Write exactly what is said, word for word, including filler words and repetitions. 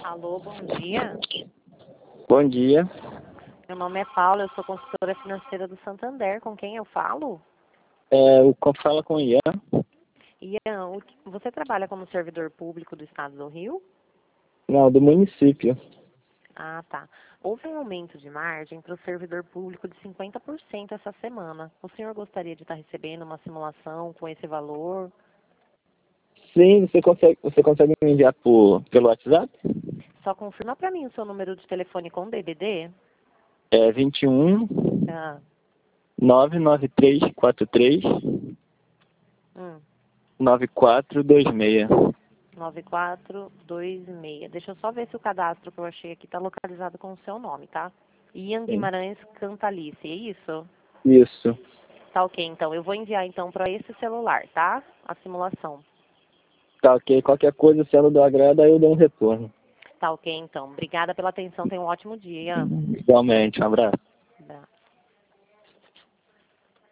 Alô, bom dia. Bom dia. Meu nome é Paula, eu sou consultora financeira do Santander. Com quem eu falo? É, o como fala com o Ian? Ian, o que- você trabalha como servidor público do Estado do Rio? Não, do município. Ah, tá. Houve um aumento de margem para o servidor público de cinquenta por cento essa semana. O senhor gostaria de estar recebendo uma simulação com esse valor? Sim, você consegue, você consegue me enviar por, pelo WhatsApp? Só confirma para mim o seu número de telefone com D D D. É vinte e um, Ah, nove nove três quatro três, hum, nove quatro dois seis. nove quatro dois seis. Deixa eu só ver se o cadastro que eu achei aqui está localizado com o seu nome, tá? Ian Sim. Guimarães Cantalice, é isso? Isso. Tá ok, então. Eu vou enviar então para esse celular, tá? A simulação. Tá ok. Qualquer coisa, sendo do agrado, aí eu dou um retorno. Tá ok, então. Obrigada pela atenção. Tenha um ótimo dia. Igualmente, um abraço.